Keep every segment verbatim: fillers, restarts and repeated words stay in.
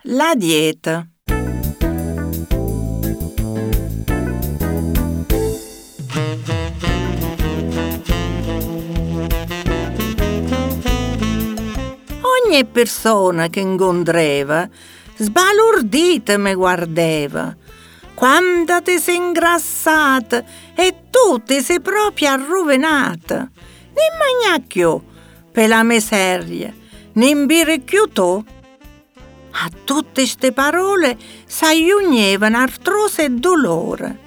La dieta. Ogni persona che incontreva sbalordita mi guardava. Quando ti sei ingrassata e tu ti sei proprio arrovenata. Non mangia più per la miseria, non bere più tu. A tutte ste parole s'aiugnevano artrosi e dolore.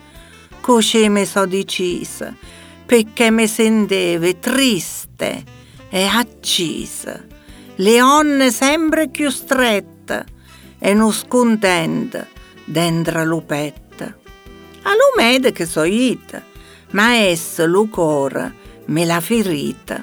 Così mi so decisa, perché mi sentivo triste e accisa, le onne sempre più strette e non scontenta dentro lo petto. A lo mede che so ita, ma essa lo cuore me l'ha ferita.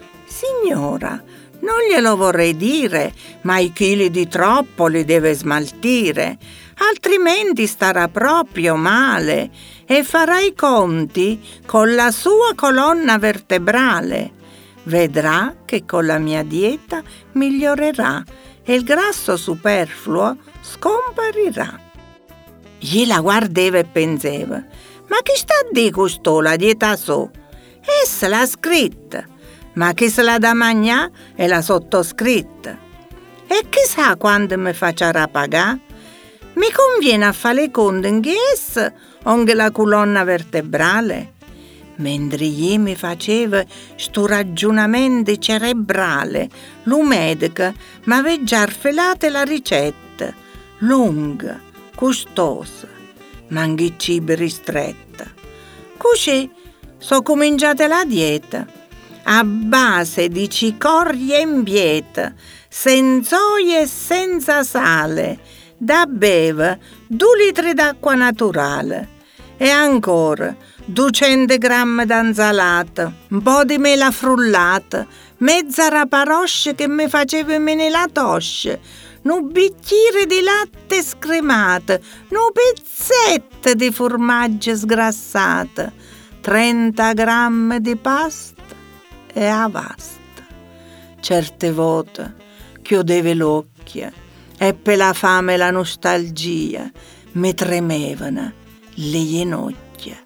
Signora, non glielo vorrei dire, ma i chili di troppo li deve smaltire, altrimenti starà proprio male e farà i conti con la sua colonna vertebrale. Vedrà che con la mia dieta migliorerà e il grasso superfluo scomparirà. Gliela guardava e pensava: ma chi sta a dire questo la dieta so? Essa l'ha scritta, ma chi se la da mangiare è la sottoscritta. E chissà quando mi faccia pagare? Mi conviene a fare le conti in essa o in la colonna vertebrale? Mentre io mi faceva sto ragionamento cerebrale, lo medico mi aveva già arfelata la ricetta, lunga, costosa, ma anche cibo ristretta. Così so cominciata la dieta, a base di cicorie e imbieta, senza olio e senza sale, da beve due litri d'acqua naturale e ancora duecento grammi d'insalata, un po' di mela frullata, mezza raparoscia che mi faceva venire la toscia, un bicchiere di latte scremato, un pezzetto di formaggio sgrassato, trenta grammi di pasta e a vasta. Certe volte chiudevo l'occhio e per la fame e la nostalgia mi tremevano le ginocchia.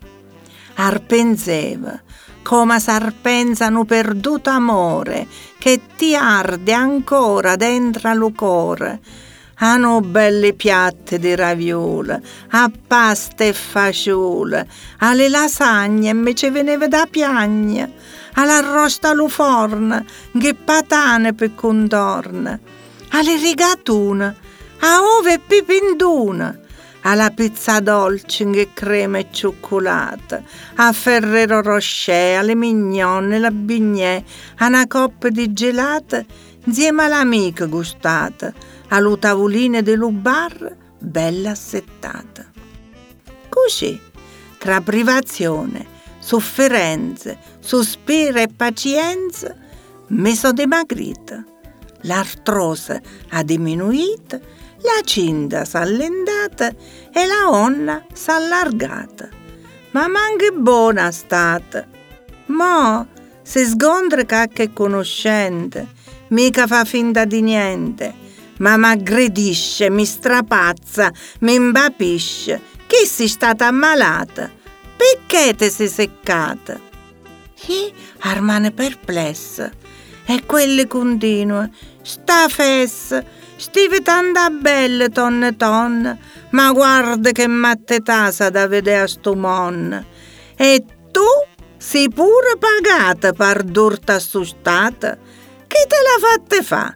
Arpenseva come s'arpensano perduto amore che ti arde ancora dentro al cuore. Hanno belli piatti di raviola, a pasta e fagiole, alle lasagne mi ci veniva da piagna, all'arrosto allo forno, che patane per contorno, alle rigatune, a ove e pipindune, alla pizza dolce che crema e cioccolata, a Ferrero Rocher, alle mignonne, la bignè, a una coppa di gelata insieme all'amica gustata, allo tavolino dello bar bella assettata. Così, tra privazione, sofferenze, sospiro e pazienza, mi sono dimagrita, l'artrosi ha diminuito, la cinta s'è allentata e la onna s'è allargata. Ma manche buona stata. Mo si scontra qualche conoscente, mica fa finta di niente, ma m'aggredisce, mi strapazza, mi imbapisce. Chi sei stata ammalata? Perché ti sei seccata? Io rimane perplessa e quelle continua: sta fessa, stive tanta belle tonne tonne, ma guarda che matte tasa da vedere a sto mon. E tu sei pure pagata per durta assustata? Chi te l'ha fatta fa?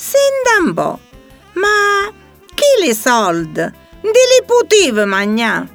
Senta un po', ma chi li soldi? Di li potevi mangiare?